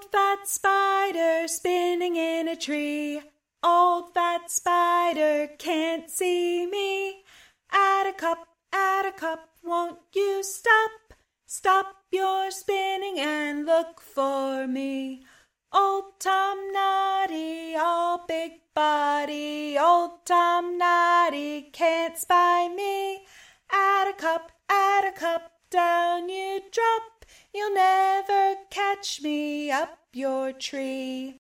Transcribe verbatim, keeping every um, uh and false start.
Old fat spider spinning in a tree. Old fat spider can't see me. Add a cup, add a cup, won't you stop? Stop your spinning and look for me. Old Tom Noddy, all big body. Old Tom Noddy can't spy me. Add a cup, add a cup, down you drop. You'll never catch me up your tree.